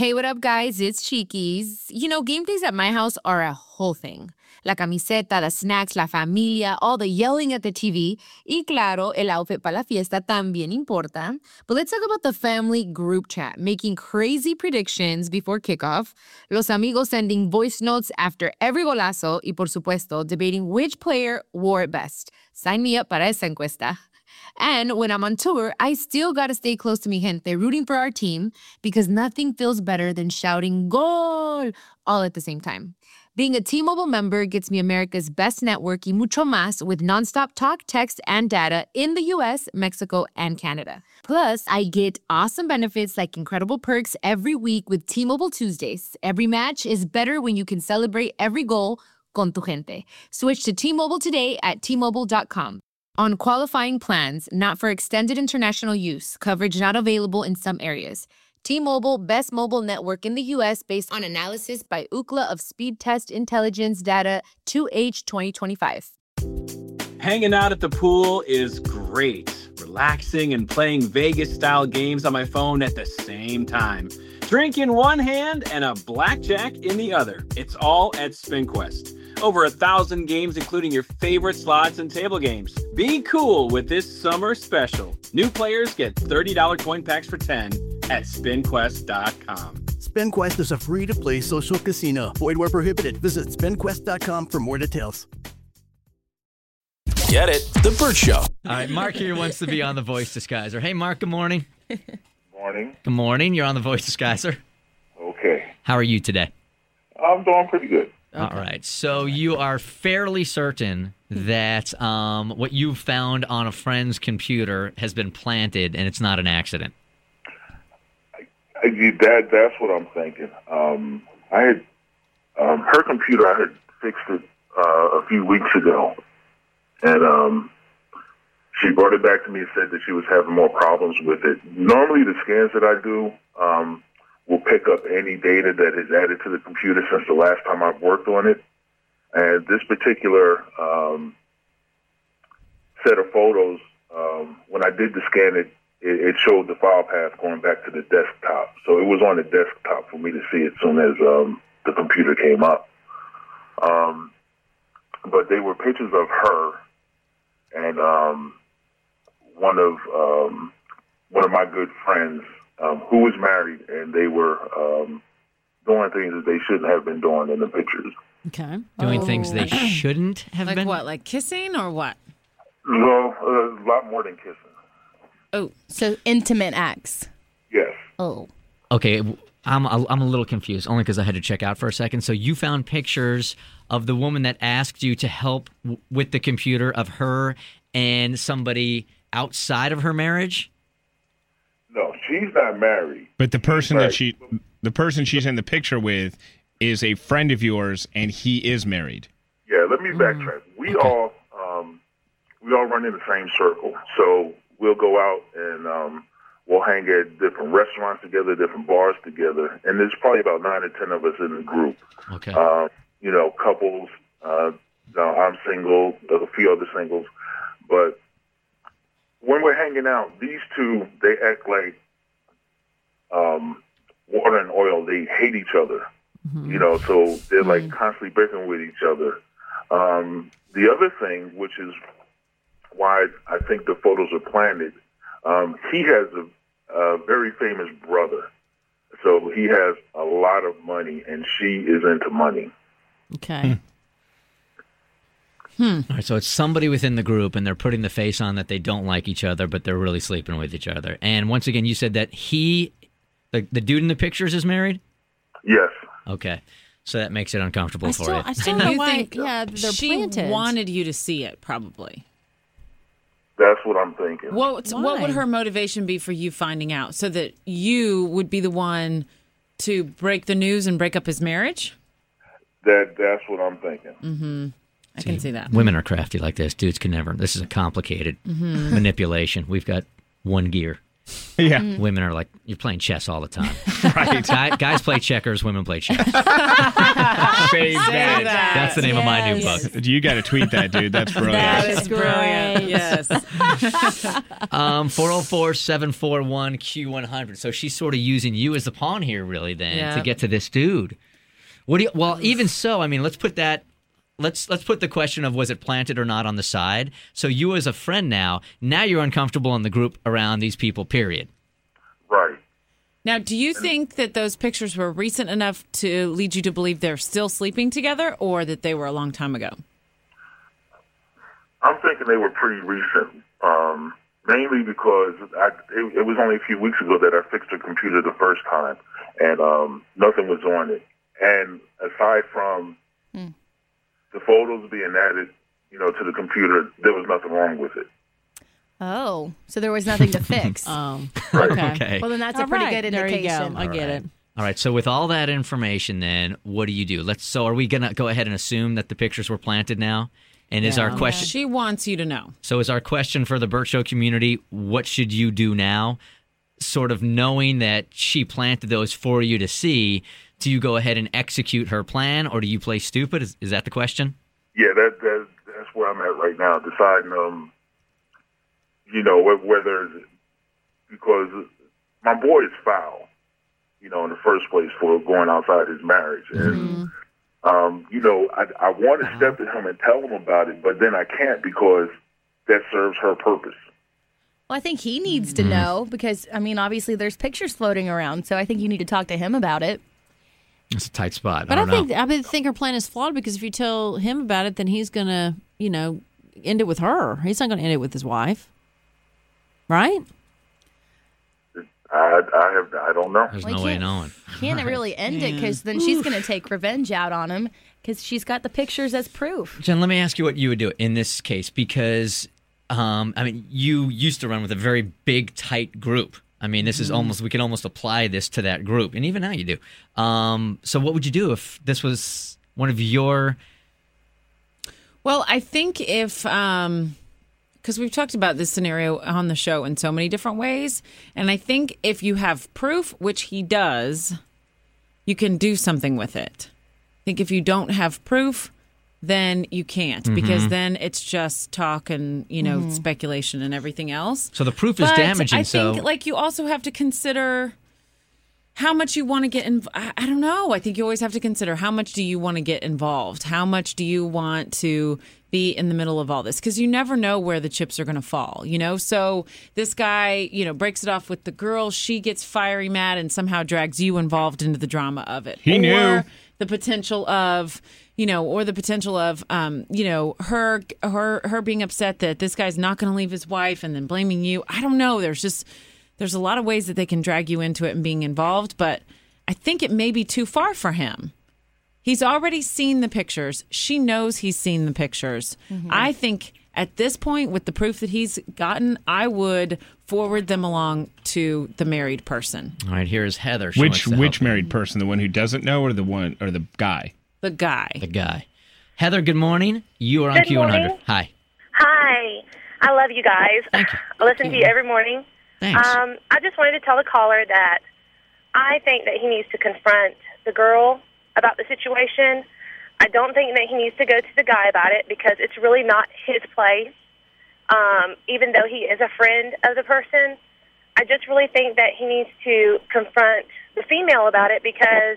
Hey, what up, guys? It's Chiquis. You know, game days at my house are a whole thing. La camiseta, the snacks, la familia, all the yelling at the TV. Y claro, el outfit para la fiesta también importa. But let's talk about the family group chat, making crazy predictions before kickoff, los amigos sending voice notes after every golazo, y por supuesto, debating which player wore it best. Sign me up para esa encuesta. And when I'm on tour, I still gotta stay close to mi gente, rooting for our team, because nothing feels better than shouting "Gol" all at the same time. Being a T-Mobile member gets me America's best network y mucho más with nonstop talk, text, and data in the U.S., Mexico, and Canada. Plus, I get awesome benefits like incredible perks every week with T-Mobile Tuesdays. Every match is better when you can celebrate every goal con tu gente. Switch to T-Mobile today at T-Mobile.com. On qualifying plans, not for extended international use. Coverage not available in some areas. T-Mobile, best mobile network in the U.S. based on analysis by Ookla of Speed Test Intelligence data 2H 2025. Hanging out at the pool is great. Relaxing and playing Vegas-style games on my phone at the same time. Drink in one hand and a blackjack in the other. It's all at SpinQuest. Over 1,000 games, including your favorite slots and table games. Be cool with this summer special. New players get $30 coin packs for 10 at SpinQuest.com. SpinQuest is a free-to-play social casino. Void where prohibited. Visit SpinQuest.com for more details. Get it? The Burt Show. All right, Mark here wants to be on The Voice Disguiser. Hey, Mark, good morning. Morning. Good morning. You're on The Voice Disguiser. Okay. How are you today? I'm doing pretty good. Okay. All right. So you are fairly certain that what you found on a friend's computer has been planted and it's not an accident. That's what I'm thinking. I had her computer. I had fixed it a few weeks ago, and she brought it back to me and said that she was having more problems with it. Normally, the scans that I do will pick up any data that is added to the computer since the last time I've worked on it. And this particular set of photos, when I did the scan, it showed the file path going back to the desktop. So it was on the desktop for me to see as soon as the computer came up. But they were pictures of her and one of my good friends who was married, and they were doing things that they shouldn't have been doing in the pictures. Okay. Doing things they shouldn't have like been? Like what, like kissing or what? Well, a lot more than kissing. Oh. So intimate acts. Yes. Oh. Okay, I'm a little confused, only because I had to check out for a second. So you found pictures of the woman that asked you to help with the computer of her and somebody outside of her marriage? No, she's not married. But the person the person she's in the picture with is a friend of yours, and he is married. Yeah, let me backtrack. We all run in the same circle. So we'll go out and we'll hang at different restaurants together, different bars together, and there's probably about 9 or 10 of us in the group. Okay. Couples. I'm single. There's a few other singles, but when we're hanging out, these two, they act like water and oil. They hate each other, so they're like constantly bickering with each other. The other thing, which is why I think the photos are planted, he has a very famous brother. So he has a lot of money, and she is into money. Okay. All right, so it's somebody within the group, and they're putting the face on that they don't like each other, but they're really sleeping with each other. And once again, you said that the dude in the pictures is married? Yes. Okay. So that makes it uncomfortable for you. I still don't know why. Think They're she planted. wanted you to see it, probably. That's what I'm thinking. What would her motivation be for you finding out? So that you would be the one to break the news and break up his marriage? That's what I'm thinking. Mm-hmm. I can see that. Women are crafty like this. Dudes can never. This is a complicated manipulation. We've got one gear. Yeah. Women are like, you're playing chess all the time. Right. Guys play checkers, women play chess. Save that. That's the name of my new book. You got to tweet that, dude. That's brilliant. That is brilliant. Yes. 404-741-Q100. So she's sort of using you as the pawn here, really, then, to get to this dude. What do you? Well, even so, I mean, let's put that. Let's put the question of was it planted or not on the side. So you as a friend now you're uncomfortable in the group around these people, period. Right. Now, do you think that those pictures were recent enough to lead you to believe they're still sleeping together, or that they were a long time ago? I'm thinking they were pretty recent, mainly because it was only a few weeks ago that I fixed her computer the first time, and nothing was on it. And aside from the photos being added, to the computer, there was nothing wrong with it. Oh, so there was nothing to fix. Okay. Well, then that's a pretty good indication. There you go. I get it. All right. So with all that information, then what do you do? So are we gonna go ahead and assume that the pictures were planted now? And is our question? She wants you to know. So is our question for the Burt Show community? What should you do now? Sort of knowing that she planted those for you to see. Do you go ahead and execute her plan, or do you play stupid? Is that the question? Yeah, that's where I'm at right now, deciding, whether, because my boy is foul, in the first place for going outside his marriage. And, I want to step to him and tell him about it, but then I can't because that serves her purpose. Well, I think he needs to know because, obviously there's pictures floating around, so I think you need to talk to him about it. It's a tight spot. But I think her plan is flawed because if you tell him about it, then he's going to, end it with her. He's not going to end it with his wife. Right? I don't know. There's no way knowing. Can't really end it because then she's going to take revenge out on him because she's got the pictures as proof. Jen, let me ask you what you would do in this case because, you used to run with a very big, tight group. This is we can almost apply this to that group. And even now you do. So what would you do if this was one of your... Well, I think if... because we've talked about this scenario on the show in so many different ways. And I think if you have proof, which he does, you can do something with it. I think if you don't have proof, then you can't because then it's just talk and, speculation and everything else. So the proof is damaging. I think you also have to consider how much you want to get involved. I don't know. I think you always have to consider how much do you want to get involved? How much do you want to be in the middle of all this? Because you never know where the chips are going to fall, So this guy, breaks it off with the girl. She gets fiery mad and somehow drags you involved into the drama of it. He knew. Or the potential of... her being upset that this guy's not going to leave his wife and then blaming you. I don't know. There's a lot of ways that they can drag you into it and being involved, but I think it may be too far for him. He's already seen the pictures. She knows he's seen the pictures. I think at this point, with the proof that he's gotten, I would forward them along to the married person. All right, here is Heather. Which married person? The one who doesn't know or the guy? The guy. The guy. Heather, good morning. You are on Good Q100. morning. Hi. Hi. I love you guys. Thank you. I listen to you every morning. Thanks. I just wanted to tell the caller that I think that he needs to confront the girl about the situation. I don't think that he needs to go to the guy about it because it's really not his place. Even though he is a friend of the person, I just really think that he needs to confront the female about it because,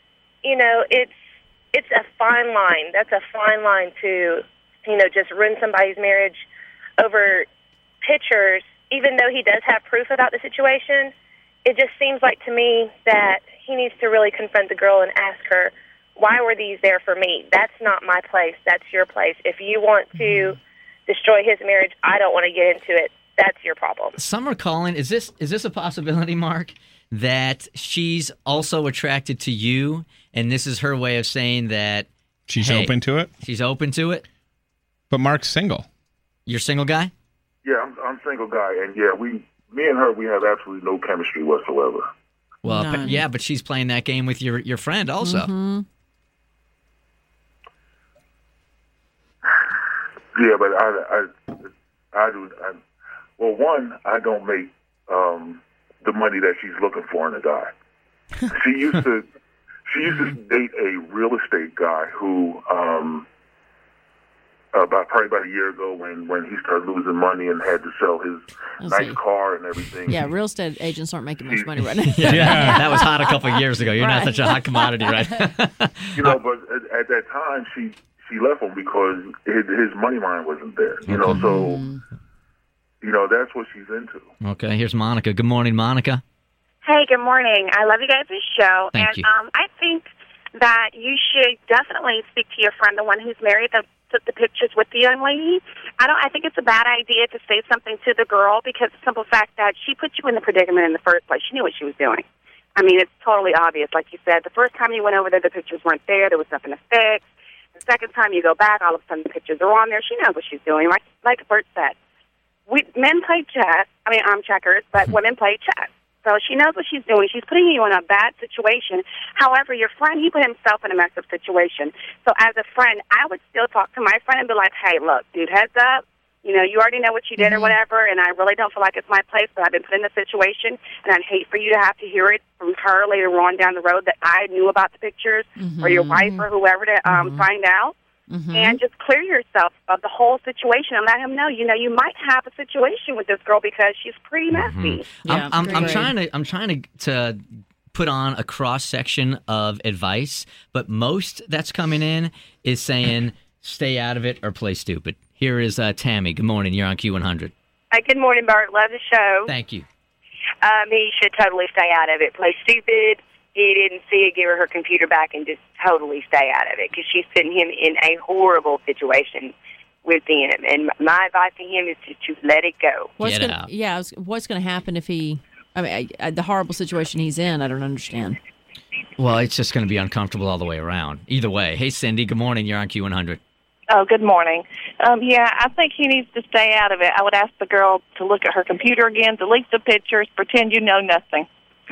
it's a fine line. That's a fine line to, just ruin somebody's marriage over pictures. Even though he does have proof about the situation, it just seems like to me that he needs to really confront the girl and ask her, why were these there for me? That's not my place. That's your place. If you want to destroy his marriage, I don't want to get into it. That's your problem. Some are calling. Is this a possibility, Mark, that she's also attracted to you, and this is her way of saying that she's open to it? She's open to it? But Mark's single. You're single guy? Yeah, I'm a single guy, and me and her, we have absolutely no chemistry whatsoever. Well, but she's playing that game with your friend also. Mm-hmm. Yeah, but I do. Well, one, I don't make the money that she's looking for in a guy. She used to date a real estate guy who, probably about a year ago, when he started losing money and had to sell his nice car and everything. Yeah, real estate agents aren't making much money right now. Yeah, that was hot a couple of years ago. You're not such a hot commodity, right? But at that time, she left him because his money line wasn't there. So that's what she's into. Okay, here's Monica. Good morning, Monica. Hey, good morning. I love you guys' show. Thank you. I think that you should definitely speak to your friend, the one who's married, that took the pictures with the young lady. I think it's a bad idea to say something to the girl because the simple fact that she put you in the predicament in the first place. She knew what she was doing. I mean, it's totally obvious. Like you said, the first time you went over there, the pictures weren't there. There was nothing to fix. The second time you go back, all of a sudden the pictures are on there. She knows what she's doing. Like Bert said, men play chess. I mean, checkers, but women play chess. So she knows what she's doing. She's putting you in a bad situation. However, your friend, he put himself in a messed up situation. So as a friend, I would still talk to my friend and be like, hey, look, dude, heads up. You already know what you did or whatever, and I really don't feel like it's my place, but I've been put in this situation, and I'd hate for you to have to hear it from her later on down the road that I knew about the pictures or your wife or whoever to find out. And just clear yourself of the whole situation and let him know, you might have a situation with this girl because she's pretty messy. Yeah, I'm trying to put on a cross section of advice, but most that's coming in is saying stay out of it or play stupid. Here is Tammy. Good morning. You're on Q100. Good morning, Bert. Love the show. Thank you. He should totally stay out of it. Play stupid. He didn't see it, give her her computer back, and just totally stay out of it because she's putting him in a horrible situation with him. And my advice to him is to let it go. What's going to happen if he? The horrible situation he's in, I don't understand. Well, it's just going to be uncomfortable all the way around. Either way. Hey, Cindy. Good morning. You're on Q100. Oh, good morning. I think he needs to stay out of it. I would ask the girl to look at her computer again, delete the pictures, pretend you know nothing.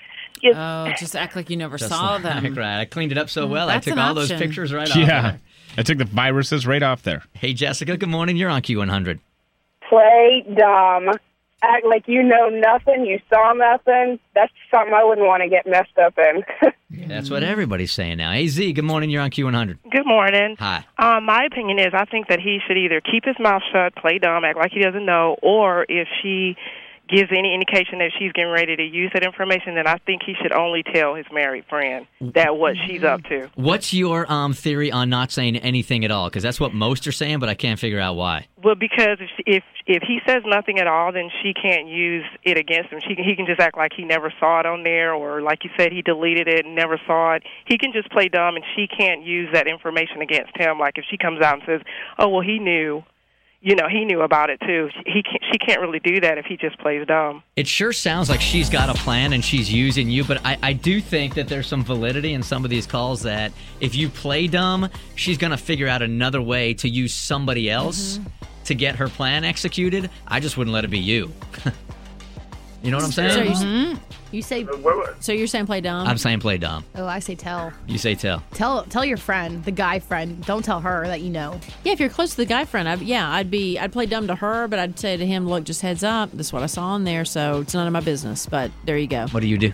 Just act like you never saw them. Right. I cleaned it up so well. I took all those pictures right off. Yeah. I took the viruses right off there. Hey, Jessica. Good morning. You're on Q100. Play dumb. Act like you know nothing. You saw nothing. That's something I wouldn't want to get messed up in. That's what everybody's saying now. Hey, Z. Good morning. You're on Q100. Good morning. Hi. My opinion is I think that he should either keep his mouth shut, play dumb, act like he doesn't know, or if she gives any indication that she's getting ready to use that information, then I think he should only tell his married friend that what she's up to. What's your theory on not saying anything at all? Because that's what most are saying, but I can't figure out why. Well, because if he says nothing at all, then she can't use it against him. He can just act like he never saw it on there, or like you said, he deleted it and never saw it. He can just play dumb, and she can't use that information against him. Like if she comes out and says, oh, well, he knew. He knew about it, too. She can't really do that if he just plays dumb. It sure sounds like she's got a plan and she's using you, but I do think that there's some validity in some of these calls that if you play dumb, she's going to figure out another way to use somebody else to get her plan executed. I just wouldn't let it be you. You know what I'm saying? So you say. So you're saying play dumb? I'm saying play dumb. Oh, I say tell. You say tell. Tell your friend, the guy friend. Don't tell her that you know. Yeah, if you're close to the guy friend, I'd play dumb to her, but I'd say to him, look, just heads up. This is what I saw on there, so it's none of my business. But there you go. What do you do?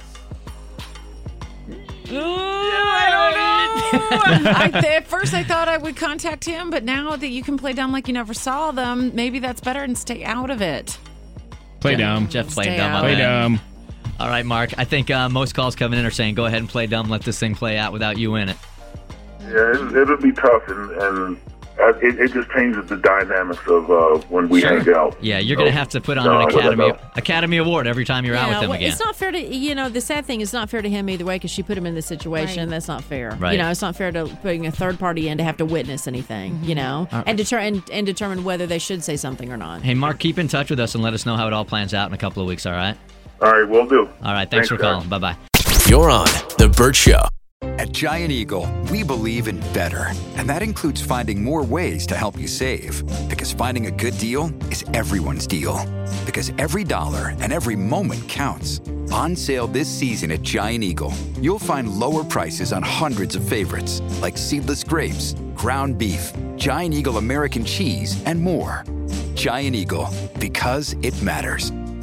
I don't know. At first I thought I would contact him, but now that you can play dumb like you never saw them, maybe that's better and stay out of it. Play dumb. Jeff played dumb. Play dumb. All right, Mark. I think most calls coming in are saying, go ahead and play dumb. Let this thing play out without you in it. Yeah, it'll be tough, and it just changes the dynamics of when we hang out. Yeah, you're going to have to put on an Academy Award every time you're out with them again. It's not fair to, the sad thing is not fair to him either way because she put him in this situation. Right. That's not fair. Right. It's not fair to putting a third party in to have to witness anything, Right. and determine whether they should say something or not. Hey, Mark, keep in touch with us and let us know how it all plans out in a couple of weeks, all right? All right, will do. All right, thanks for calling. Bye-bye. You're on The Bert Show. At Giant Eagle, we believe in better, and that includes finding more ways to help you save. Because finding a good deal is everyone's deal. Because every dollar and every moment counts. On sale this season at Giant Eagle, you'll find lower prices on hundreds of favorites, like seedless grapes, ground beef, Giant Eagle American cheese, and more. Giant Eagle, because it matters.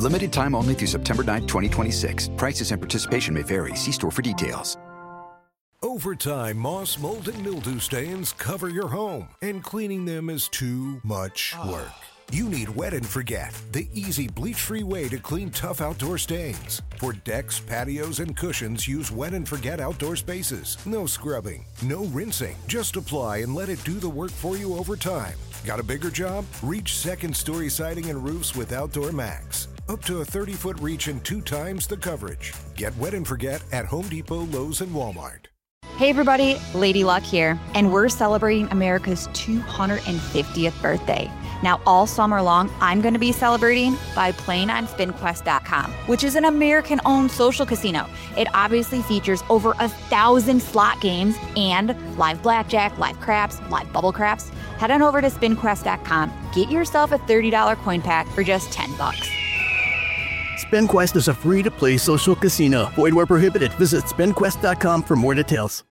Limited time only through September 9th, 2026. Prices and participation may vary. See store for details. Over time, moss, mold, and mildew stains cover your home, and cleaning them is too much work. You need Wet and Forget, the easy bleach-free way to clean tough outdoor stains. For decks, patios, and cushions, use Wet and Forget Outdoor Spaces. No scrubbing, no rinsing. Just apply and let it do the work for you over time. Got a bigger job? Reach second-story siding and roofs with Outdoor Max. Up to a 30-foot reach and 2 times the coverage. Get Wet and Forget at Home Depot, Lowe's, and Walmart. Hey everybody, Lady Luck here, and we're celebrating America's 250th birthday. Now, all summer long, I'm going to be celebrating by playing on SpinQuest.com, which is an American-owned social casino. It obviously features over 1,000 slot games and live blackjack, live craps, live bubble craps. Head on over to SpinQuest.com. Get yourself a $30 coin pack for just $10. SpinQuest is a free-to-play social casino. Void where prohibited. Visit SpinQuest.com for more details.